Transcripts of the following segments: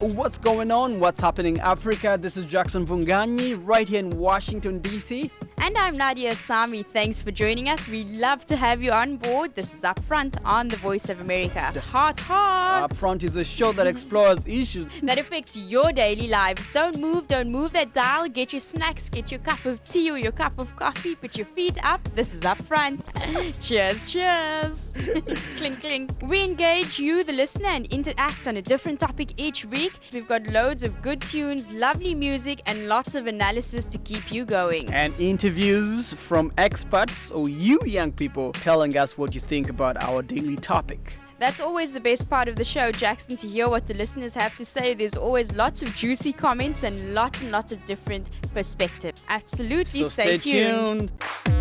What's going on? What's happening in Africa? This is Jackson Vunganyi right here in Washington, D.C. And I'm Nadia Sami. Thanks for joining us. We love to have you on board. This is Upfront on the Voice of America. Hot. Upfront is a show that explores issues that affects your daily lives. Don't move that dial. Get your snacks, get your cup of tea or your cup of coffee. Put your feet up. This is Upfront. Cheers. Clink, clink. We engage you, the listener, and interact on a different topic each week. We've got loads of good tunes, lovely music, and lots of analysis to keep you going. And interviews from experts or you young people telling us what you think about our daily topic. That's always the best part of the show, Jackson, to hear what the listeners have to say. There's always lots of juicy comments and lots of different perspectives. Absolutely, so stay tuned.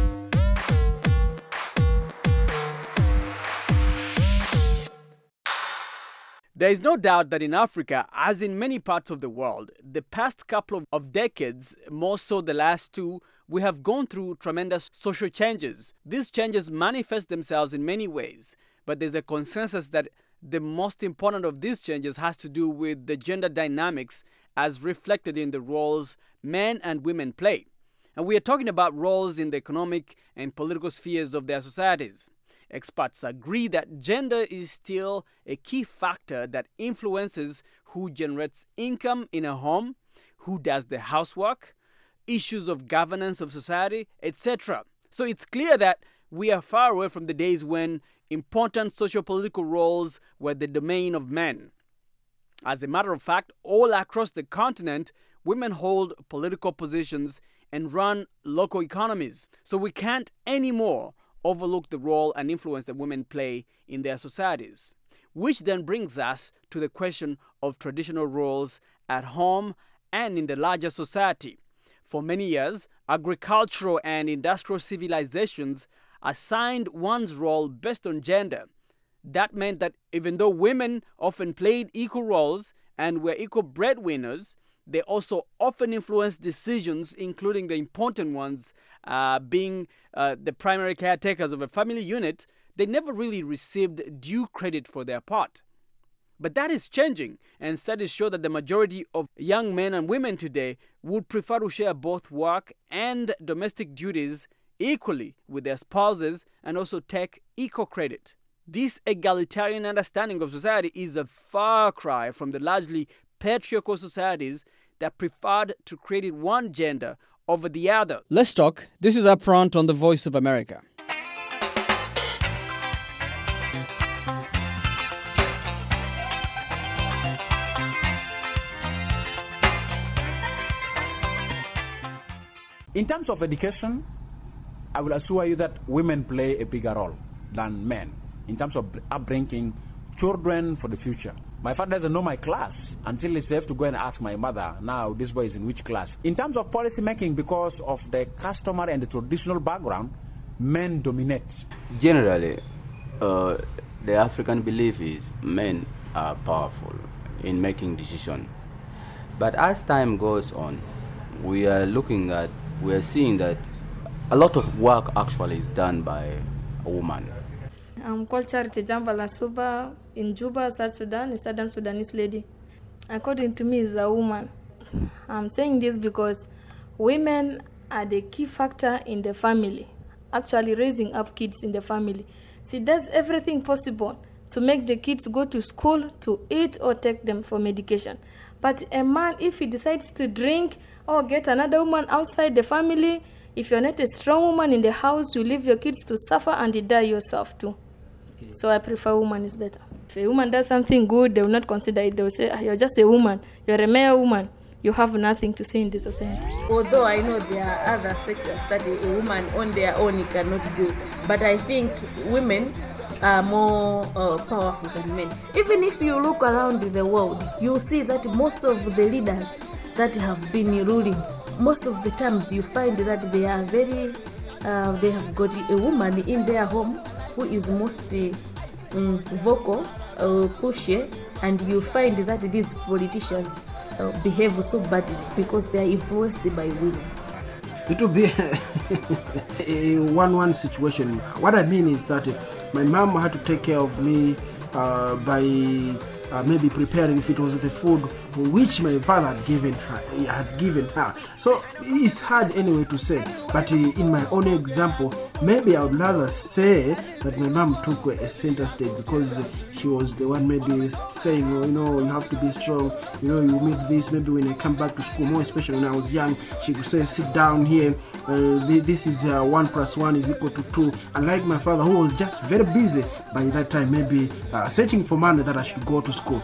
There is no doubt that in Africa, as in many parts of the world, the past couple of decades, more so the last two, we have gone through tremendous social changes. These changes manifest themselves in many ways, but there's a consensus that the most important of these changes has to do with the gender dynamics as reflected in the roles men and women play. And we are talking about roles in the economic and political spheres of their societies. Experts agree that gender is still a key factor that influences who generates income in a home, who does the housework, issues of governance of society, etc. So it's clear that we are far away from the days when important socio-political roles were the domain of men. As a matter of fact, all across the continent, women hold political positions and run local economies. So we can't anymore overlook the role and influence that women play in their societies. Which then brings us to the question of traditional roles at home and in the larger society. For many years, agricultural and industrial civilizations assigned one's role based on gender. That meant that even though women often played equal roles and were equal breadwinners, they also often influenced decisions, including the important ones, being the primary caretakers of a family unit. They never really received due credit for their part. But that is changing, and studies show that the majority of young men and women today would prefer to share both work and domestic duties equally with their spouses and also take equal credit. This egalitarian understanding of society is a far cry from the largely patriarchal societies that preferred to credit one gender over the other. Let's talk. This is Upfront on the Voice of America. In terms of education, I will assure you that women play a bigger role than men in terms of upbringing children for the future. My father doesn't know my class until he have to go and ask my mother, now this boy is in which class. In terms of policy making, because of the customary and the traditional background, men dominate. Generally, the African belief is men are powerful in making decisions. But as time goes on, we are seeing that a lot of work actually is done by a woman. I'm called Charity Jambala Suba in Juba, South Sudan, a Southern Sudanese lady. According to me, is a woman. I'm saying this because women are the key factor in the family, actually raising up kids in the family. She does everything possible to make the kids go to school, to eat, or take them for medication. But a man, if he decides to drink or get another woman outside the family, if you're not a strong woman in the house, you leave your kids to suffer and you die yourself too. Okay. So I prefer woman is better. If a woman does something good, they will not consider it. They will say, you're just a woman. You're a male woman. You have nothing to say in this society. Although I know there are other sectors that a woman on their own cannot do, but I think women are more powerful than men. Even if you look around the world, you see that most of the leaders that have been ruling, most of the times you find that they are very, they have got a woman in their home who is most vocal, pushy, and you find that these politicians behave so badly because they are influenced by women. It will be a one-one situation. What I mean is that my mom had to take care of me by maybe preparing, if it was the food, which my father had given her. So it's hard anyway to say. But in my own example, maybe I would rather say that my mom took a center stage because she was the one maybe saying, you have to be strong, you need this. Maybe when I come back to school, more especially when I was young, she could say, sit down here, this is 1 + 1 is equal to 2. Unlike my father, who was just very busy by that time, maybe searching for money that I should go to school.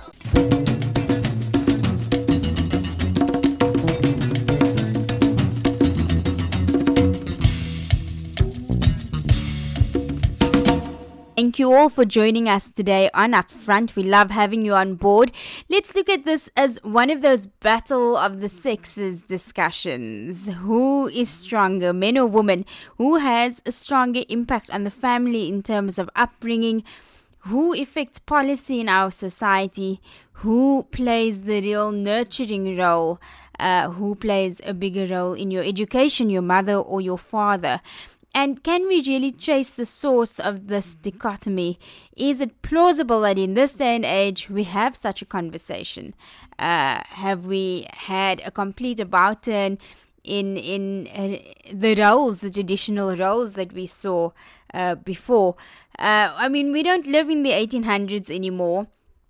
Thank you all for joining us today on Upfront. We love having you on board. Let's look at this as one of those battle of the sexes discussions. Who is stronger, men or women? Who has a stronger impact on the family in terms of upbringing? Who affects policy in our society? Who plays the real nurturing role? Who plays a bigger role in your education, your mother or your father? And can we really trace the source of this dichotomy? Is it plausible that in this day and age we have such a conversation? Have we had a complete about turn in the roles, the traditional roles that we saw before? We don't live in the 1800s anymore.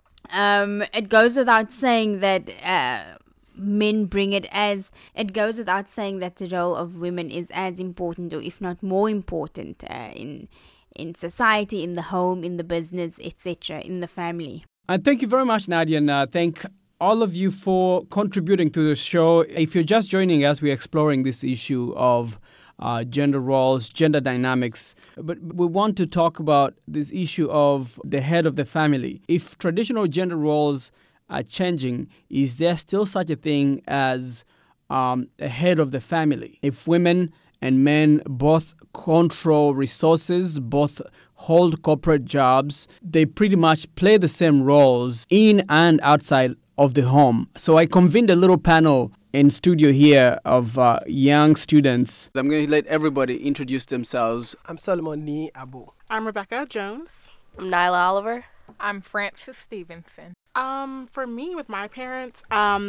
It goes without saying that men bring it goes without saying that the role of women is as important, or if not more important, in society, in the home, in the business, etc., in the family. And thank you very much, Nadia, and thank all of you for contributing to the show. If you're just joining us, we're exploring this issue of gender roles, gender dynamics. But we want to talk about this issue of the head of the family. If traditional gender roles are changing, is there still such a thing as a head of the family? If women and men both control resources, both hold corporate jobs, they pretty much play the same roles in and outside of the home. So I convened a little panel in studio here of young students. I'm going to let everybody introduce themselves. I'm Solomon Ni Abu. I'm Rebecca Jones. I'm Nyla Oliver. I'm Frances Stevenson. For me, with my parents,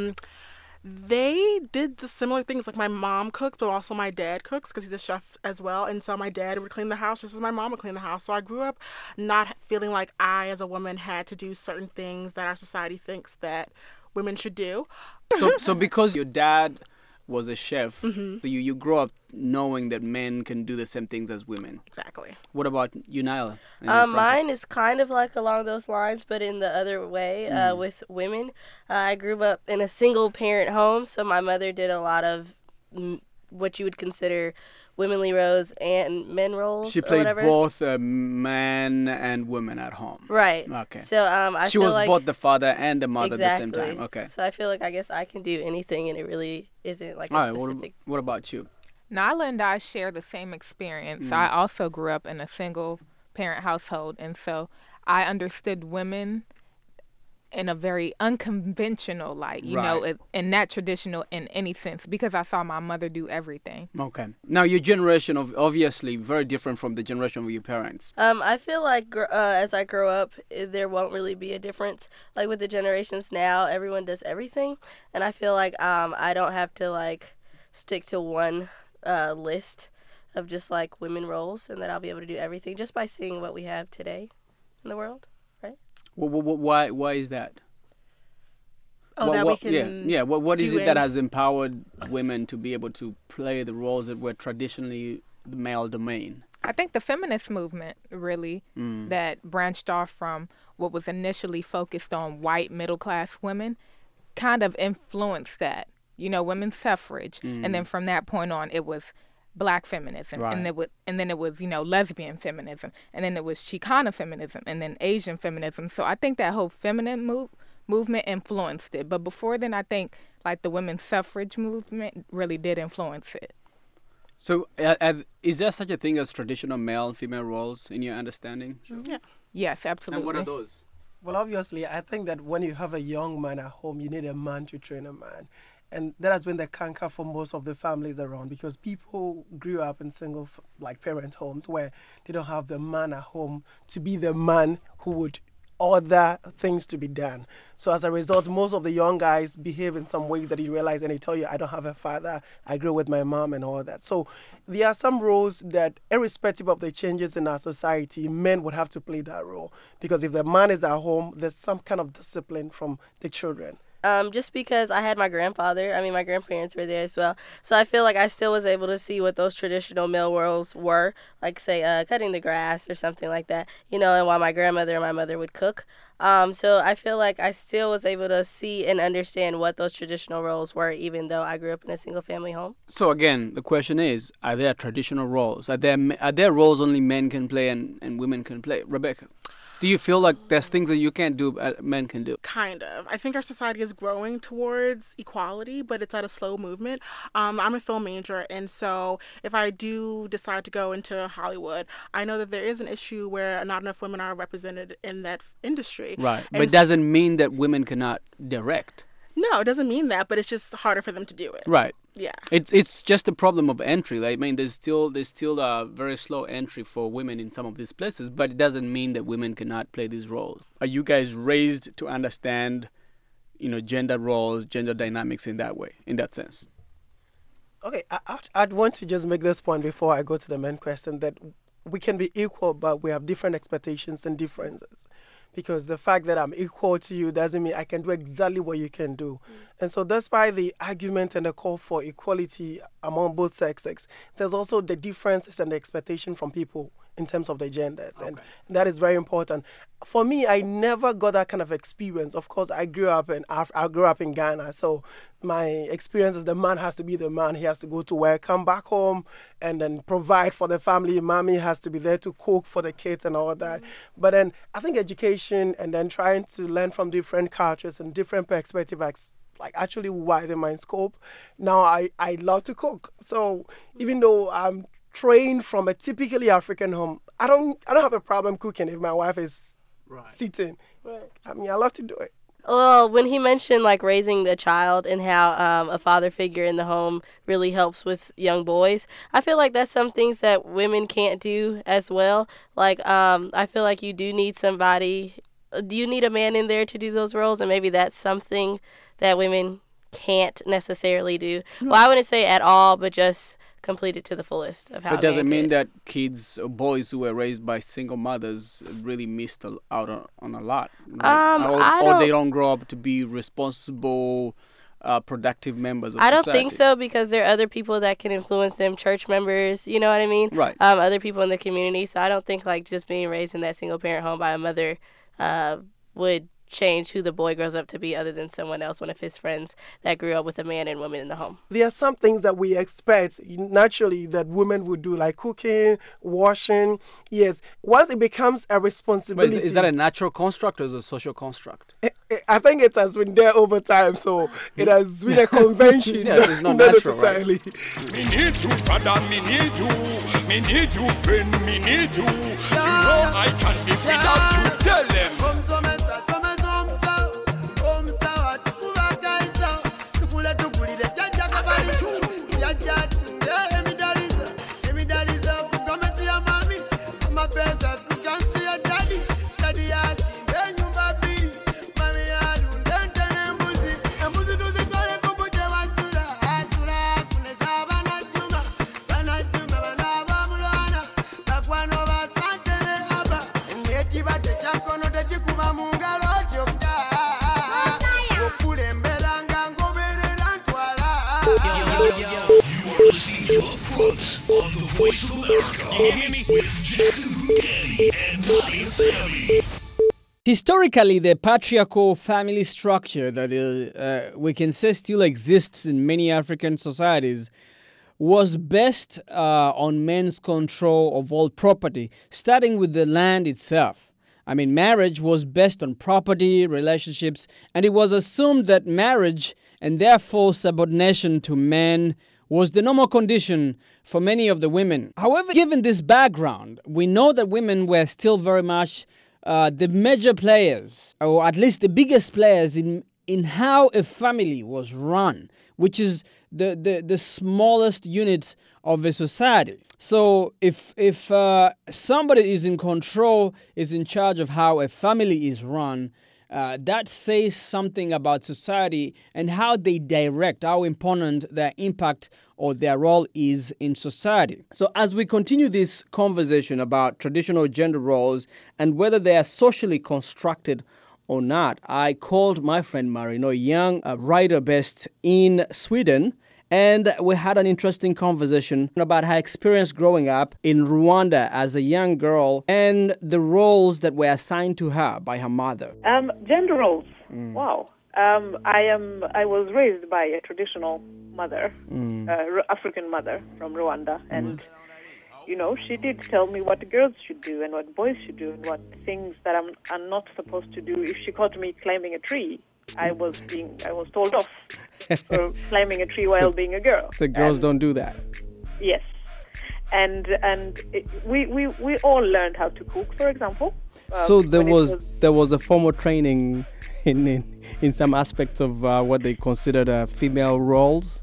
they did the similar things. Like my mom cooks, but also my dad cooks because he's a chef as well. And so my dad would clean the house just as my mom would clean the house. So I grew up not feeling like I, as a woman, had to do certain things that our society thinks that women should do. So because your dad was a chef, so you grew up knowing that men can do the same things as women. Exactly. What about you, Nyla? Mine is kind of like along those lines, but in the other way, with women. I grew up in a single-parent home, so my mother did a lot of what you would consider womenly roles and men roles. She played both men and women at home. Right. Okay. So she was both the father and the mother at the same time. Okay. So I feel like I guess I can do anything, and it really isn't like a specific. What about you? Nyla and I share the same experience. I also grew up in a single parent household, and so I understood women in a very unconventional light, you know, and not traditional in any sense, because I saw my mother do everything. Okay. Now, your generation obviously very different from the generation of your parents. I feel like as I grow up, there won't really be a difference. Like with the generations now, everyone does everything, and I feel like I don't have to like stick to one list of just like women roles, and that I'll be able to do everything just by seeing what we have today in the world. Why is that? We can What is it that has empowered women to be able to play the roles that were traditionally the male domain? I think the feminist movement really that branched off from what was initially focused on white middle-class women kind of influenced that. You know, women's suffrage. And then from that point on, it was Black feminism, and then it was, you know, lesbian feminism, and then it was Chicana feminism, and then Asian feminism. So I think that whole feminine movement influenced it. But before then, I think like the women's suffrage movement really did influence it. So is there such a thing as traditional male and female roles in your understanding? Yeah. Yes, absolutely. And what are those? Well, obviously, I think that when you have a young man at home, you need a man to train a man. And that has been the canker for most of the families around, because people grew up in single parent homes where they don't have the man at home to be the man who would other things to be done. So as a result, most of the young guys behave in some ways that you realize, and they tell you, I don't have a father, I grew with my mom and all that. So there are some roles that, irrespective of the changes in our society, men would have to play that role. Because if the man is at home, there's some kind of discipline from the children. Just because I had my grandfather, my grandparents were there as well. So I feel like I still was able to see what those traditional male roles were, like, say, cutting the grass or something like that, and while my grandmother and my mother would cook. So I feel like I still was able to see and understand what those traditional roles were, even though I grew up in a single-family home. So again, the question is, are there traditional roles? Are there roles only men can play and women can play? Rebecca? Do you feel like there's things that you can't do, men can do? Kind of. I think our society is growing towards equality, but it's at a slow movement. I'm a film major, and so if I do decide to go into Hollywood, I know that there is an issue where not enough women are represented in that industry. Right, but it doesn't mean that women cannot direct. No, it doesn't mean that, but it's just harder for them to do it. Right. Yeah. It's just a problem of entry. There's still a very slow entry for women in some of these places, but it doesn't mean that women cannot play these roles. Are you guys raised to understand, gender roles, gender dynamics in that way, in that sense? Okay, I'd want to just make this point before I go to the main question, that we can be equal, but we have different expectations and differences. Because the fact that I'm equal to you doesn't mean I can do exactly what you can do. And so despite the argument and the call for equality among both sexes, there's also the differences and the expectation from people in terms of the genders. Okay. And that is very important. For me, I never got that kind of experience. Of course, I grew up in Ghana. So my experience is the man has to be the man. He has to go to work, come back home, and then provide for the family. Mommy has to be there to cook for the kids and all that. But then I think education and then trying to learn from different cultures and different perspectives actually widen my scope. Now I love to cook. So even though I'm trained from a typically African home, I don't have a problem cooking if my wife is sitting. Right. I love to do it. Well, when he mentioned raising the child and how a father figure in the home really helps with young boys, I feel like that's some things that women can't do as well. I feel like you do need somebody. Do you need a man in there to do those roles? And maybe that's something that women can't necessarily do. Well, I wouldn't say at all, but just complete it to the fullest of how. But does it mean that kids or boys who were raised by single mothers really missed out on a lot? Or they don't grow up to be responsible, productive members of society? I don't think so, because there are other people that can influence them, church members, you know what I mean? Right. Other people in the community. So I don't think just being raised in that single parent home by a mother would change who the boy grows up to be, other than someone else, one of his friends that grew up with a man and woman in the home. There are some things that we expect naturally that women would do, like cooking, washing. Yes, once it becomes a responsibility. But is that a natural construct or is it a social construct? I think it has been there over time, so it has been a convention. Yeah, it's not natural, right? Me need to, brother, me need to friend, me need to. You know I can't live without you, tell them. On the Voice of America with Jason Bugatti and Molly Sammy. Historically, the patriarchal family structure that we can say still exists in many African societies was based on men's control of all property, starting with the land itself. Marriage was based on property, relationships, and it was assumed that marriage and therefore subordination to men was the normal condition for many of the women. However, given this background, we know that women were still very much the major players, or at least the biggest players in in how a family was run, which is the smallest unit of a society. So if somebody is in control, is in charge of how a family is run, that says something about society and how they direct, how important their impact or their role is in society. So as we continue this conversation about traditional gender roles and whether they are socially constructed or not, I called my friend Marino Young, a writer based in Sweden, and we had an interesting conversation about her experience growing up in Rwanda as a young girl and the roles that were assigned to her by her mother. Gender roles. Wow. I was raised by a traditional mother, African mother from Rwanda, and she did tell me what girls should do and what boys should do and what things that I'm not supposed to do. If she caught me climbing a tree, I was told off for climbing a tree while being a girl. So girls don't do that. Yes, and we all learned how to cook, for example. So there was a formal training in some aspects of what they considered female roles.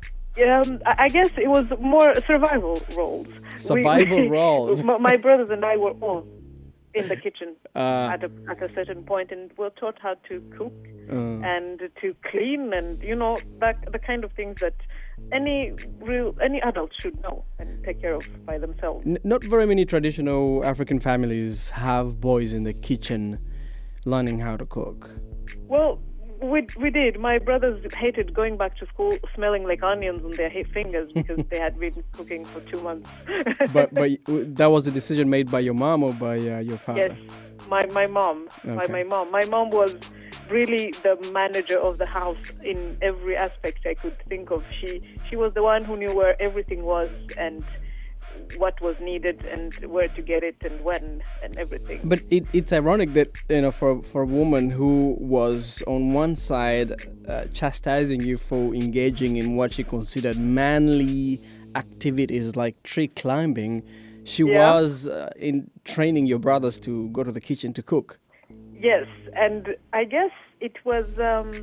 I guess it was more survival roles. Survival roles. My brothers and I were all in the kitchen at a certain point, and we're taught how to cook and to clean, and the kind of things that any adult should know and take care of by themselves. Not very many traditional African families have boys in the kitchen learning how to cook. Well, we did. My brothers hated going back to school smelling like onions on their fingers because they had been cooking for 2 months. but that was a decision made by your mom or by your father? Yes, my mom. Okay. My mom was really the manager of the house in every aspect I could think of. She was the one who knew where everything was and what was needed and where to get it and when and everything. But it's ironic that for a woman who was on one side chastising you for engaging in what she considered manly activities like tree climbing, she was in training your brothers to go to the kitchen to cook. Yes, and I guess it was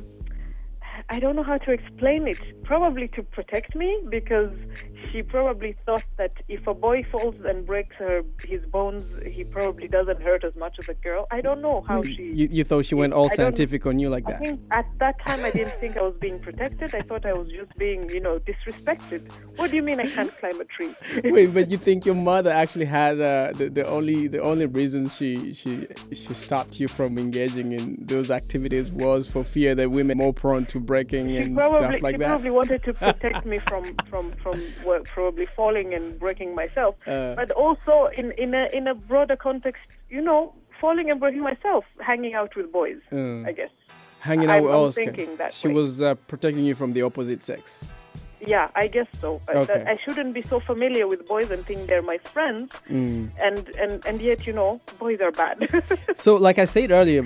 I don't know how to explain it. Probably to protect me, because she probably thought that if a boy falls and breaks his bones, he probably doesn't hurt as much as a girl. I don't know how she... You thought she went all scientific on you like that? I think at that time I didn't think I was being protected. I thought I was just being, disrespected. What do you mean I can't climb a tree? Wait, but you think your mother actually had the only reason she stopped you from engaging in those activities was for fear that women are more prone to breaking and stuff like that? She probably wanted to protect me from probably falling and breaking myself, but also in a broader context, falling and breaking myself, hanging out with boys, I guess. Hanging out with I'm thinking that she way. was protecting you from the opposite sex. Yeah, I guess so. Okay. I shouldn't be so familiar with boys and think they're my friends, and yet, boys are bad. So, like I said earlier,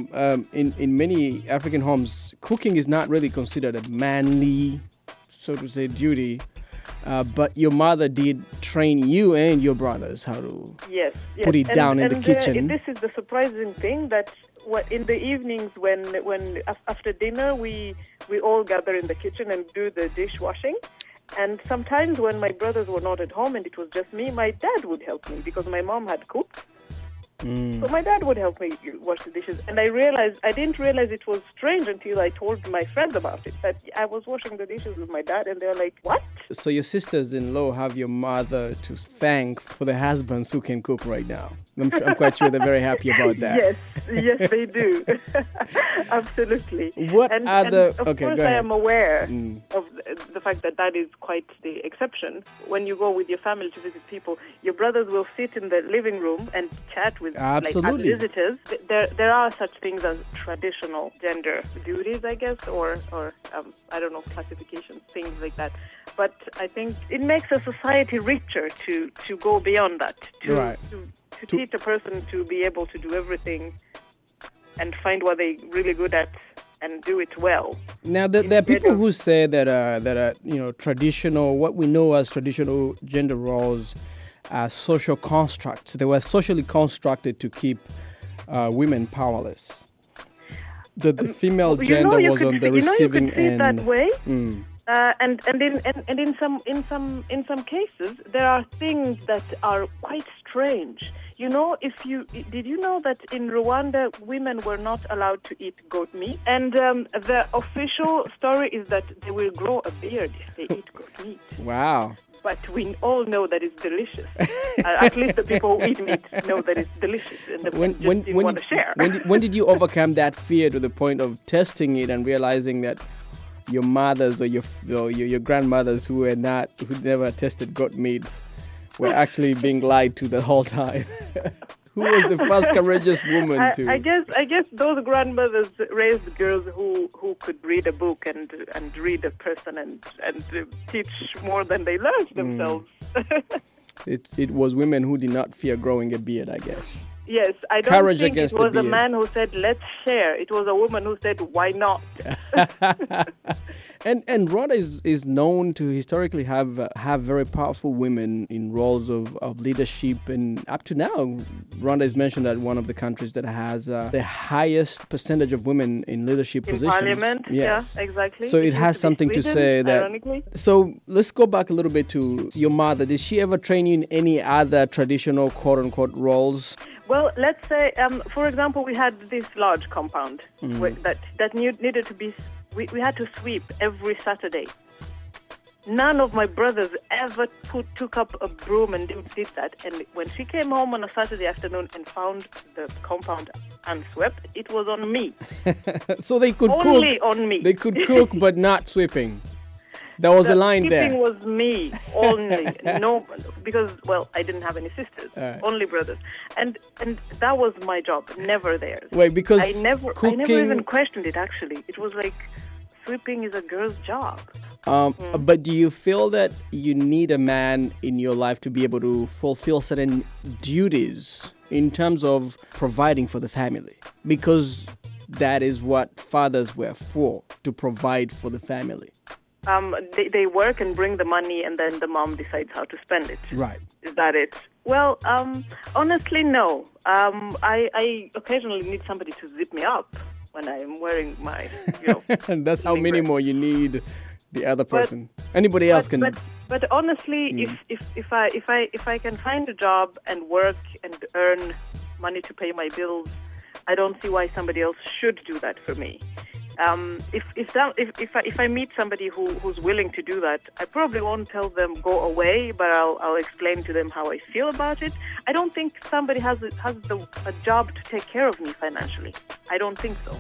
in many African homes, cooking is not really considered a manly, so to say, duty. But your mother did train you and your brothers how to put it down in the kitchen. This is the surprising thing, that in the evenings when after dinner we all gather in the kitchen and do the dishwashing. And sometimes when my brothers were not at home and it was just me, my dad would help me because my mom had cooked. So my dad would help me wash the dishes, and I didn't realize it was strange until I told my friends about it, that I was washing the dishes with my dad, and they were like, "What?" So your sisters-in-law have your mother to thank for the husbands who can cook right now. I'm quite sure they're very happy about that. Yes, they do. Absolutely. What other? Of Okay, course, go ahead. I am aware of the fact that is quite the exception. When you go with your family to visit people, your brothers will sit in the living room and chat with Absolutely. like visitors. There are such things as traditional gender duties, I guess, or I don't know, classifications, things like that. But I think it makes a society richer to go beyond that, to teach a person to be able to do everything and find what they're really good at and do it well. Now, there are people who say that traditional, what we know as traditional gender roles are social constructs. They were socially constructed to keep women powerless. the female gender was on the receiving you could see it end. that way. Mm. And in some cases there are things that are quite strange. You know, did you know that in Rwanda women were not allowed to eat goat meat? And the official story is that they will grow a beard if they eat goat meat. Wow. But we all know that it's delicious. At least the people who eat meat know that it's delicious, and the didn't want to share. When did you overcome that fear to the point of testing it and realizing that your mothers or your grandmothers who never tasted goat meat were actually being lied to the whole time? Who was the first courageous woman to? I guess those grandmothers raised girls who could read a book and read a person and teach more than they learned themselves. It was women who did not fear growing a beard, I guess. Yes, I don't Courage think against it was the a beard. man who said, let's share. It was a woman who said, why not? And Rwanda is known to historically have very powerful women in roles of leadership, and up to now, Rwanda is mentioned as one of the countries that has the highest percentage of women in leadership In positions. parliament, Yes. yeah, exactly. So it used has to be something to Sweden, say that. ironically. So let's go back a little bit to your mother. Did she ever train you in any other traditional quote-unquote roles? Well, let's say, for example, we had this large compound that needed to be. We had to sweep every Saturday. None of my brothers ever took up a broom and did that. And when she came home on a Saturday afternoon and found the compound unswept, it was on me. So they could cook. Only on me. They could cook, but not sweeping. There was a line there. Sweeping was me only. No, because I didn't have any sisters, only brothers, and that was my job, never theirs. Wait, because I never even questioned it. Actually, it was like sweeping is a girl's job. But do you feel that you need a man in your life to be able to fulfill certain duties in terms of providing for the family? Because that is what fathers were for, to provide for the family. They work and bring the money, and then the mom decides how to spend it. Right. Is that it? Well, honestly, no. I occasionally need somebody to zip me up when I'm wearing my, And that's how many more you need the other person. Anybody else can. But honestly, if I can find a job and work and earn money to pay my bills, I don't see why somebody else should do that for me. If I meet somebody who's willing to do that, I probably won't tell them go away, but I'll explain to them how I feel about it. I don't think somebody has a job to take care of me financially. I don't think so.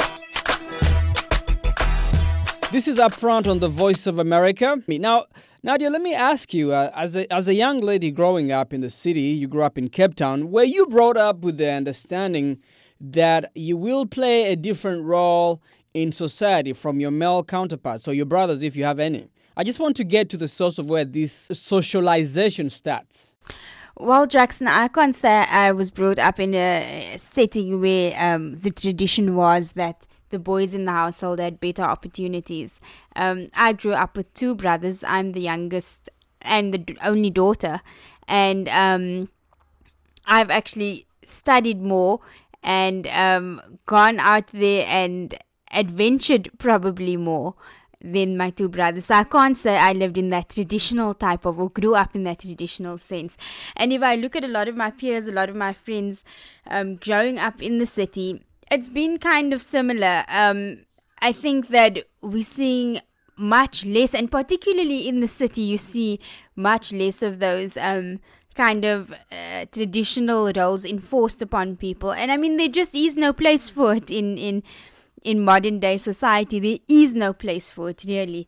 This is Upfront on the Voice of America. Now, Nadia, let me ask you, as a young lady growing up in the city, you grew up in Cape Town, were you brought up with the understanding that you will play a different role in society from your male counterparts, or your brothers if you have any? I just want to get to the source of where this socialization starts. Well, Jackson, I can't say I was brought up in a setting where the tradition was that the boys in the household had better opportunities. I grew up with two brothers. I'm the youngest and the only daughter. And I've actually studied more and gone out there and adventured probably more than my two brothers. So I can't say I lived in that traditional type of, or grew up in that traditional sense. And if I look at a lot of my peers, a lot of my friends growing up in the city, it's been kind of similar. I think that we're seeing much less, and particularly in the city, you see much less of those kind of traditional roles enforced upon people. And I mean, there just is no place for it in modern day society. There is no place for it, really.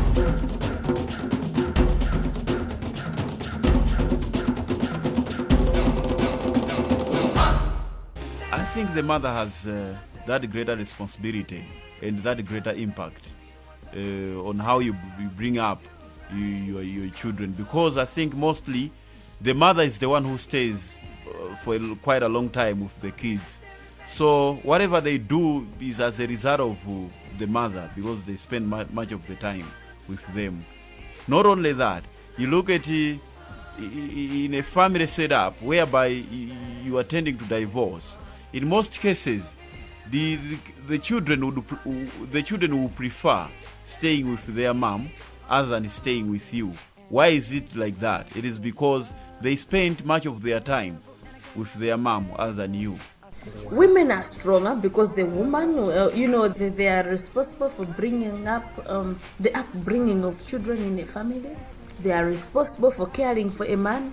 I think the mother has that greater responsibility and that greater impact on how you bring up your children, because I think mostly the mother is the one who stays for quite a long time with the kids. So whatever they do is as a result of the mother, because they spend much of the time with them. Not only that, you look at in a family setup whereby you are tending to divorce. In most cases, the children would prefer staying with their mom other than staying with you. Why is it like that? It is because they spend much of their time with their mom other than you. Women are stronger because the woman, they are responsible for bringing up the upbringing of children in a family. They are responsible for caring for a man.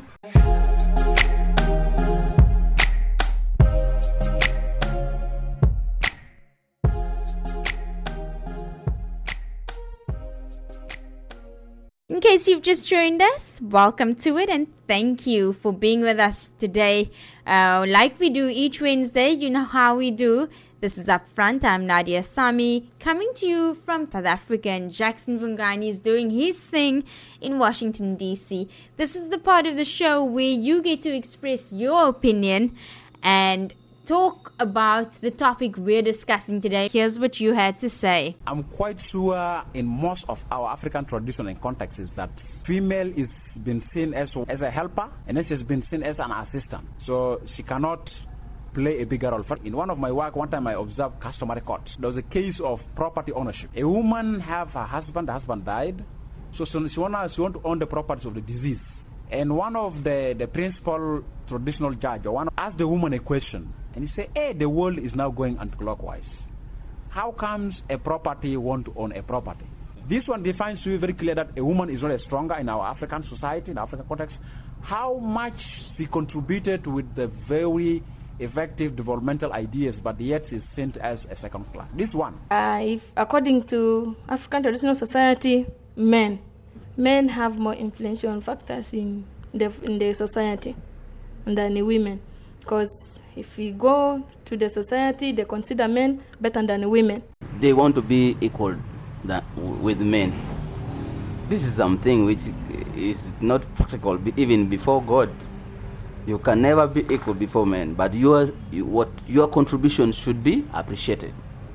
In case you've just joined us, welcome to it and thank you for being with us today. Like we do each Wednesday, you know how we do. This is Upfront. I'm Nadia Sami, coming to you from South Africa, and Jackson Vungani is doing his thing in Washington, D.C. This is the part of the show where you get to express your opinion and talk about the topic we're discussing today. Here's what you had to say. I'm quite sure in most of our African tradition and contexts is that female is been seen as a helper and then she's been seen as an assistant. So she cannot play a bigger role. In one of my work, one time I observed customary courts. There was a case of property ownership. A woman have her husband, the husband died, so she want to own the properties of the deceased. And one of the principal traditional judge asked the woman a question. And he said, hey, the world is now going anti-clockwise. How comes a property want to own a property? This one defines to you very clear that a woman is not as stronger in our African society, in our African context. How much she contributed with the very effective developmental ideas, but yet she's seen as a second class. This one. If according to African traditional society, men have more influential factors in the society than the women. Because if we go to the society, they consider men better than women. They want to be equal with men. This is something which is not practical, even before God. You can never be equal before men, but your contribution should be appreciated.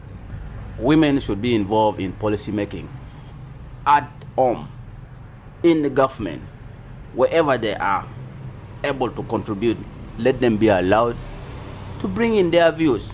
Women should be involved in policy making, at home, in the government, wherever they are able to contribute. Let them be allowed to bring in their views,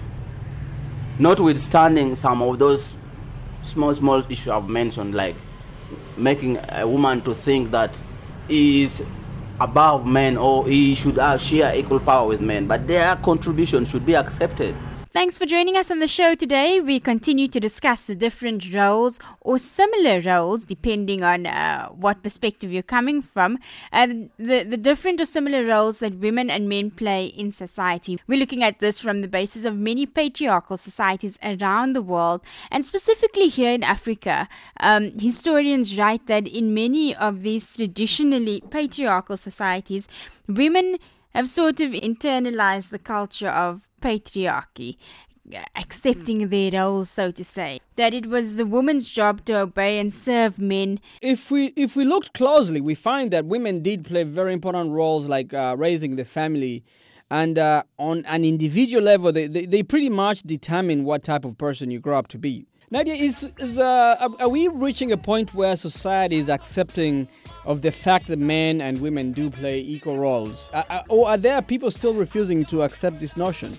notwithstanding some of those small issues I've mentioned, like making a woman to think that he is above men or he should share equal power with men, but their contribution should be accepted. Thanks for joining us on the show today. We continue to discuss the different roles or similar roles, depending on what perspective you're coming from, and the different or similar roles that women and men play in society. We're looking at this from the basis of many patriarchal societies around the world, and specifically here in Africa. Historians write that in many of these traditionally patriarchal societies, women have sort of internalized the culture of patriarchy, accepting their roles, so to say, that it was the woman's job to obey and serve men. If we looked closely, we find that women did play very important roles, like raising the family, and on an individual level, they pretty much determine what type of person you grow up to be. Nadia, are we reaching a point where society is accepting of the fact that men and women do play equal roles? Or are there people still refusing to accept this notion?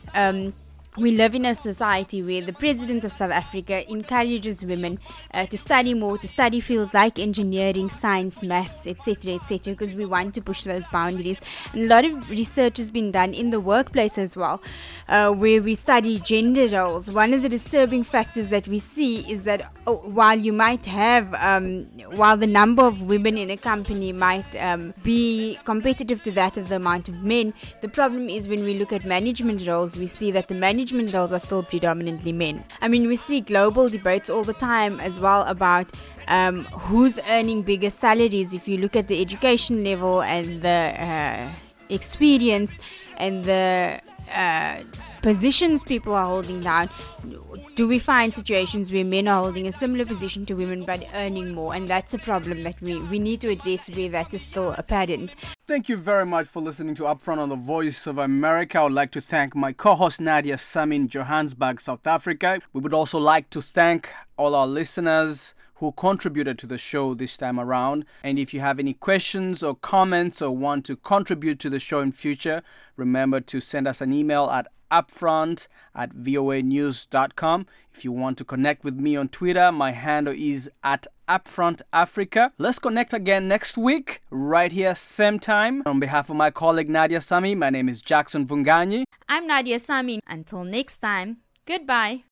We live in a society where the president of South Africa encourages women to study more, to study fields like engineering, science, maths, etc., because we want to push those boundaries. And a lot of research has been done in the workplace as well, where we study gender roles. One of the disturbing factors that we see is that while you might have, while the number of women in a company might be competitive to that of the amount of men, the problem is when we look at management roles, we see that the management roles are still predominantly men. I mean, we see global debates all the time as well about who's earning bigger salaries. If you look at the education level and the experience and the positions people are holding down, do we find situations where men are holding a similar position to women but earning more? And that's a problem that we need to address, where that is still apparent. Thank you very much for listening to Upfront on the Voice of America. I would like to thank my co-host Nadia Sami in Johannesburg, South Africa. We would also like to thank all our listeners who contributed to the show this time around. And if you have any questions or comments or want to contribute to the show in future, remember to send us an email at upfront@voanews.com. If you want to connect with me on Twitter, my handle is @UpfrontAfrica. Let's connect again next week, right here, same time. On behalf of my colleague Nadia Sami, my name is Jackson Vunganyi. I'm Nadia Sami. Until next time, goodbye.